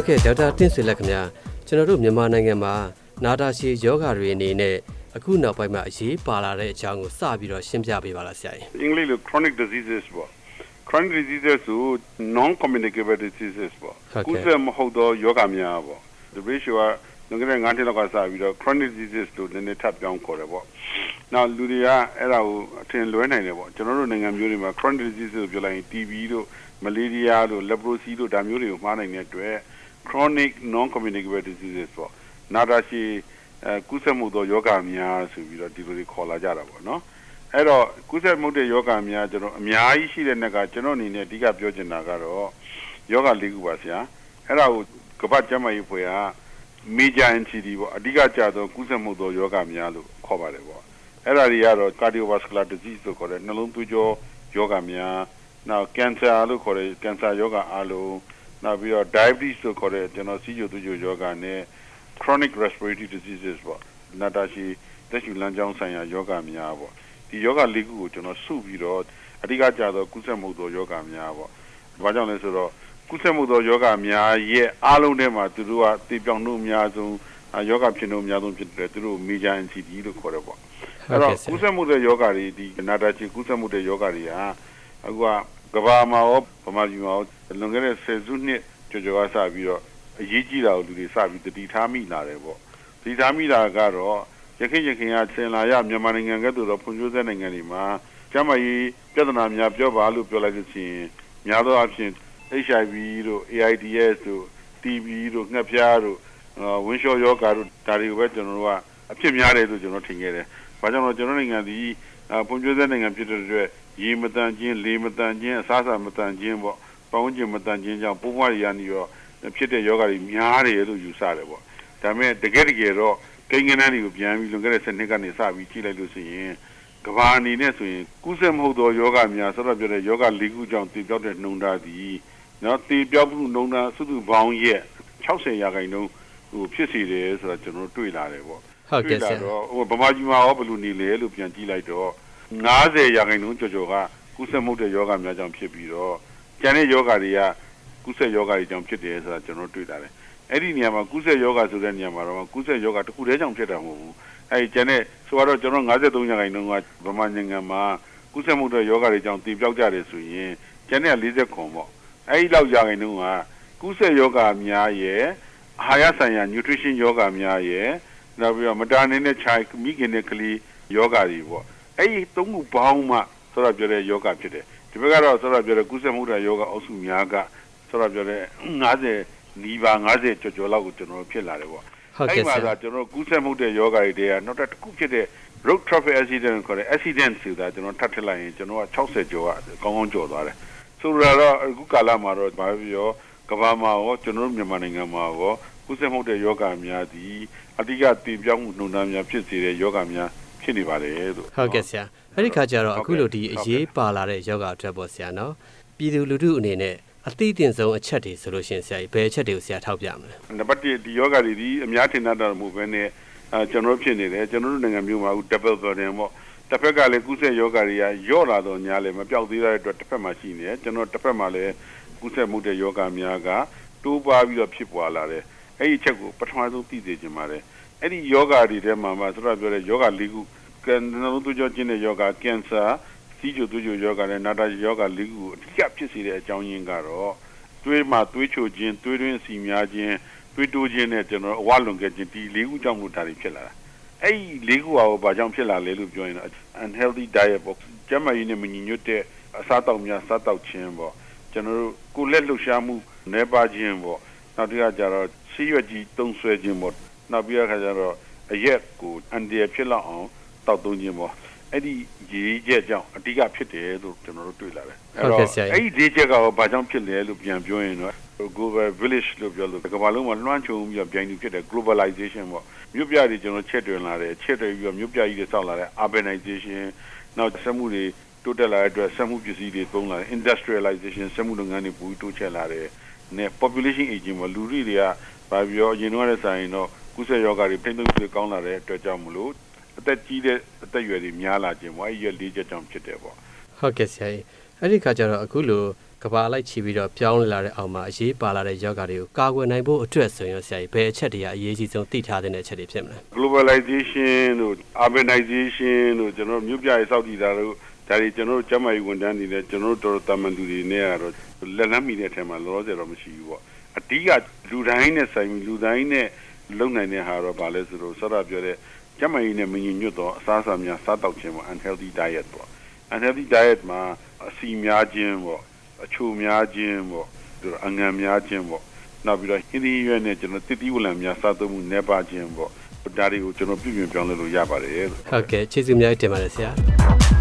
ကဲ့ဒေါက်တာတင့်ဆွေလက်ခင်ဗျာကျွန်တော်တို့မြန်မာနိုင်ငံမှာနာတာရှည်ယောဂတွေအနေနဲ့အခုနောက်ပိုင်းမှာအရေးပါလာတဲ့အကြောင်းကိုစပြီးတော့ရှင်းပြပေးပါလားဆရာကြီးအင်္ဂလိပ်လို chronic diseases ပေါ့ chronic diseases ဆို non communicable diseases ပေါ့ကုသမဟုတ်သောယောဂများပေါ့ the ratio ကငကတဲ့9နှစ်လောက်ကစပြီးတော့ chronic diseases လို့နည်းနည်းထပ်ပြောင်းခေါ်တယ်ပေါ့နောက်လူတွေကအဲ့ဒါကိုအထင်လွဲနိုင်တယ်ပေါ့ကျွန်တော်တို့နိုင်ငံမျိုးတွေမှာ chronic diseases လို့ပြောလိုက်ရင် TB တို့ malaria တို့ leprosy တို့ဒါမျိုးတွေကိုမှားနိုင်တဲ့အတွက် chronic non communicable diseases ပေါ့နာတာရှည်ကုသမှုသောယောဂများဆိုပြီးတော့ဒီလိုတွေခေါ်လာကြတာပေါ့နော်အဲ့တော့ကုသမှုတဲ့ယောဂများကျွန်တော်အများကြီးရှိတဲ့နောက်ကကျွန်တော်အနေနဲ့အဓိကပြောချင်တာကတော့ယောဂ၄ခုပါဆရာအဲ့ဒါကိုကမ္ဘာ့ကျန်းမာရေးအဖွဲ့က major NCD ပေါ့အဓိကကျသောကုသမှုသောယောဂများလို့ခေါ်ပါတယ်ပေါ့အဲ့ဒါတွေကတော့ cardiovascular disease လို့ခေါ်တဲ့နှလုံးသွေးကြောယောဂများနောက် cancer လို့ခေါ်တဲ့ cancer ယောဂအားလုံးနောက်ပြီးတော့ diabetes လို့ခေါ်တဲ့ကျွန်တော်စီးကျိုသွေးကျိုယောဂနဲ့ chronic respiratory diseases ပေါ့နာတာရှည်သက်ရှူလမ်းကြောင်းဆိုင်ရာယောဂများပေါ့ဒီယောဂ၄ခုကိုကျွန်တော်စုပြီးတော့အဓိကကျသောကုသမှုသောယောဂများပေါ့ဘာကြောင့်လဲဆိုတော့ကုသမှုသောယောဂများရဲ့အားလုံးထဲမှာသူတို့ကတည်ပြောင်းမှုအများဆုံးယောဂဖြစ်မှုအများဆုံးဖြစ်တယ်သူတို့ major NCD လို့ခေါ်တယ်ပေါ့အဲ့တော့ကုသမှုသောယောဂတွေဒီနာတာရှည်ကုသမှုတဲ့ယောဂတွေဟာအခုကကဘာမှာရောဗမာပြည်မှာရောလွန်ခဲ့တဲ့10စုနှစ်ကျော်ကျော်ကစပြီးတော့အရေးကြီးတာကိုလူတွေစပြီးတတိထားမိလာတယ်ပေါ့တတိထားမိတာကတော့ရခိုင်ကဆင်လာရမြန်မာနိုင်ငံကတူတော့ဖွံ့ဖြိုးဆဲနိုင်ငံတွေမှာကျန်းမာရေးပြဿနာများပြောပါလို့ပြောလိုက်လို့ရှိရင်များသောအားဖြင့် HIV တို့ AIDS တို့ TB တို့ငှက်ဖျားတို့ဝင်းလျှောယောဂါတို့ဒါတွေကိုပဲကျွန်တော်တို့ကအဖြစ်များတယ်လို့ကျွန်တော်ထင်ခဲ့တယ်။ဘာကြောင့်လဲကျွန်တော်နိုင်ငံဒီဖွံ့ဖြိုးဆဲနိုင်ငံဖြစ်တဲ့အတွက်ရေမတန်ခြင်းလေမတန်ခြင်းအစားအစာမတန်ခြင်းပေါ့ပတ်ဝန်းကျင်မတန်ခြင်းကြောင့်ပိုးမွှားတွေရနေရောဖြစ်တဲ့ယောဂတွေများတယ်လို့ယူဆတယ်ပေါ့ဒါပေမဲ့တကယ်တော့ကိန်းဂဏန်းတွေကိုပြန်ပြီးလွန်ခဲ့တဲ့7နှစ်ကနေစပြီးကြည့်လိုက်လို့ဆိုရင်ကဘာအနေနဲ့ဆိုရင်ကုသမဟုတ်သောယောဂများဆိုတော့ပြောတဲ့ယောဂ၄ခုကြောင့်တည်ပြောက်တဲ့နှုံသားသည်နော်တည်ပြောက်မှုနှုံသားစုစုပေါင်းရဲ့60%ဟိုဖြစ်စေတယ်ဆိုတော့ကျွန်တော်တွေ့လာတယ်ပေါ့ဟုတ်ကဲ့ဆရာဟိုဗမာပြည်မှာရောဘယ်လိုနေလဲလို့ပြန်ကြည့်လိုက်တော့90%ကျော်ကျော်ကကုသမှုတဲ့ယောဂများကြောင့်ဖြစ်ပြီးတော့ကျန်တဲ့ယောဂတွေကကုသယောဂတွေကြောင့်ဖြစ်တယ်ဆိုတာကျွန်တော်တွေ့လာတယ်အဲ့ဒီနေရာမှာကုသယောဂဆိုတဲ့နေရာမှာတော့ကုသယောဂတစ်ခုတည်းကြောင့်ဖြစ်တာမဟုတ်ဘူးအဲ့ဒီကျန်တဲ့ဆိုတော့ကျွန်တော်53%ကဗမာနိုင်ငံမှာကုသမှုတဲ့ယောဂတွေကြောင့်တည်ပြောက်ကြတယ်ဆိုရင်ကျန်တဲ့40ခွန်ပေါ့အဲ့ဒီလောက်ရာခိုင်နှုန်းကကုသယောဂများရဲ့အာဟာရဆိုင်ရာ nutrition ယောဂများရဲ့နောက်ပြီးတော့မတာနေတဲ့ခြိုင်မိခင်တဲ့ကလေးယောဂတွေပေါ့အဲ့ဒီသုံးခုပေါင်းမှဆိုတော့ပြောတဲ့ယောဂဖြစ်တယ်ဒီဘက်ကတော့ဆိုတော့ပြောတဲ့ကုသမှုတဲ့ယောဂအုပ်စုများကဆိုတော့ပြောတဲ့50နီးပါး50ကျော်လောက်ကိုကျွန်တော်ဖြစ်လာတယ်ပေါ့အဲ့မှာကကျွန်တော်ကုသမှုတဲ့ယောဂတွေတည်းကနောက်တစ်ခုဖြစ်တဲ့ road traffic accident ခေါ်တဲ့ accident ဆိုတာကျွန်တော်ထပ်ထည့်လိုက်ရင်ကျွန်တော်က60ကျော်ကကောင်းကောင်းကျော်သွားတယ်ဆိုတော့အခုကာလမှာတော့ဘာဖြစ်ရောကမ္ဘာမှာရောကျွန်တော်မြန်မာနိုင်ငံမှာရောကုသမှုတဲ့ယောဂများသည်အဓိကတည်ပြောင်းမှုနှုံသားများဖြစ်စေတဲ့ယောဂများဖြစ်နေပါတယ်လို့ဟုတ်ကဲ့ဆရာအဲ့ဒီခါကျတော့အခုလိုဒီအရေးပါလာတဲ့ယောဂအတွက်ပေါ့ဆရာနော်ပြည်သူလူထုအနေနဲ့အသိအတင်ဆုံးအချက်တွေဆိုလို့ရှိရင်ဆရာကြီးဘယ်အချက်တွေကိုဆရာထောက်ပြမလဲနံပါတ်1ဒီယောဂတွေဒီအများထင်တတ်တာမဟုတ်ဘဲနဲ့ကျွန်တော်ဖြစ်နေတယ်ကျွန်တော်တို့နိုင်ငံမျိုးမှာ double burden ပေါ့တစ်ဖက်ကလည်းကုသယောဂတွေကယော့လာတော့ညာလည်းမပြောက်သေးတဲ့အတွက်တစ်ဖက်မှာရှိနေတယ်ကျွန်တော်တစ်ဖက်မှာလည်းကုသမှုတဲ့ယောဂများကတိုးပွားပြီးတော့ဖြစ်ပွားလာတယ်အဲ့ဒီအချက်ကိုပထမဆုံးသိစေချင်ပါတယ်အဲ့ဒီယောဂတွေထဲမှာဆိုတော့ပြောတဲ့ယောဂ၄ခုနှလုံးသွေးကြောကျဉ်းတဲ့ယောဂကင်ဆာစီးကျိုသွေးကျိုယောဂနဲ့နာတာယောဂ၄ခုကိုအဓိကဖြစ်စေတဲ့အကြောင်းရင်းကတော့သွေးမှာသွေးချိုခြင်းသွေးတွင်းစီများခြင်းသွေးတိုးခြင်းနဲ့ကျွန်တော်အဝလွန်ခဲ့ခြင်းဒီ၄ခုကြောင့်လို့ဒါတွေဖြစ်လာတာအဲ့ဒီ၄ခုဟာဘာကြောင့်ဖြစ်လာလဲလို့ပြောရင်တော့ unhealthy diet ပေါ့ကျန်းမာရေးနဲ့မညီညွတ်တဲ့အစားအသောက်များစားတောက်ခြင်းပေါ့ကျွန်တော်တို့ကိုယ်လက်လှုပ်ရှားမှုနည်းပါးခြင်းပေါ့နောက်တစ်ခါကျတော့ဆေးရွက်ကြီးတုံးဆွဲခြင်းပေါ့နောက်ပြီးတော့ခါကျတော့အရက်ကိုအန်ဒီဖြစ်လောက်အောင်တောက်သုံးခြင်းပေါ့အဲ့ဒီရေးချက်ကြောင့်အဓိကဖြစ်တယ်လို့ကျွန်တော်တို့တွေ့လာတယ်အဲ့တော့အဲ့ဒီရေးချက်ကဘာကြောင့်ဖြစ်လဲလို့ပြန်ပြောရင်တော့ global village လို့ပြောလို့ကမ္ဘာလုံးမှာလွှမ်းခြုံပြီးတော့ပြိုင်တူဖြစ်တဲ့ globalization ပေါ့မြို့ပြတွေကျွန်တော်ချက်တွင်လာတယ်ချက်တွင်ပြီးတော့မြို့ပြကြီးတွေဆောက်လာတဲ့ urbanization နောက်စက်မှုတွေတိုးတက်လာတဲ့အတွက်စက်မှုပစ္စည်းတွေသုံးလာတယ် industrialization စက်မှုလုပ်ငန်းတွေပိုတိုးချဲ့လာတယ်နဲ့ population aging ပေါ့လူတွေတွေကဘာပြောအရင်တော့လည်းဆိုင်တော့ကုသယောဂတွေဖိနှုတ်တွေကောင်းလာတဲ့အတွက်ကြောင့်မလို့အသက်ကြီးတဲ့အသက်အရွယ်တွေများလာခြင်းပေါ့အဲ့ဒီ၄ချက်ကြောင့်ဖြစ်တယ်ပေါ့ဟုတ်ကဲ့ဆရာကြီးအဲ့ဒီခါကျတော့အခုလိုကဘာလိုက်ချီပြီးတော့ပြောင်းလာတဲ့အောင်မှာအရေးပါလာတဲ့ယောဂတွေကိုကာကွယ်နိုင်ဖို့အတွက်ဆိုရင်ဆရာကြီးဘယ်အချက်တွေအရေးကြီးဆုံးသိထားတဲ့အချက်တွေဖြစ်မလဲ globalization တို့ urbanization တို့ကျွန်တော်မြို့ပြရေးစောက်တည်တာတို့ဒါတွေကျွန်တော်တို့ကျန်းမာရေးဝန်ထမ်းတွေနဲ့ကျွန်တော်တို့တော်တော်တာမန်သူတွေနဲ့ကတော့လက်လန်းမီတဲ့အထက်မှာလောလောဆယ်တော့မရှိဘူးပေါ့အတိကလူတိုင်းနဲ့ဆိုင်လူတိုင်းနဲ့လုံနိုင်တဲ့ဟာတော့ဗာလဲဆိုတော့ဆောတာပြောတဲ့ကျန်းမာရေးနဲ့မညီညွတ်တော့အစားအစာများစားတောက်ခြင်းပေါ့ unhealthy diet ပေါ့ unhealthy diet မှာအဆီများခြင်းပေါ့အချိုများခြင်းပေါ့အငံများခြင်းပေါ့နောက်ပြီးတော့ဟင်းသီးရွက်နဲ့ကျွန်တော်တစ်သီးဝလံများစားသုံးမှုနည်းပါးခြင်းပေါ့ဒါတွေကိုကျွန်တော်ပြုပြင်ပြောင်းလဲလို့ရပါတယ်ဟုတ်ကဲ့ကျေးဇူးများတင်ပါတယ်ဆရာ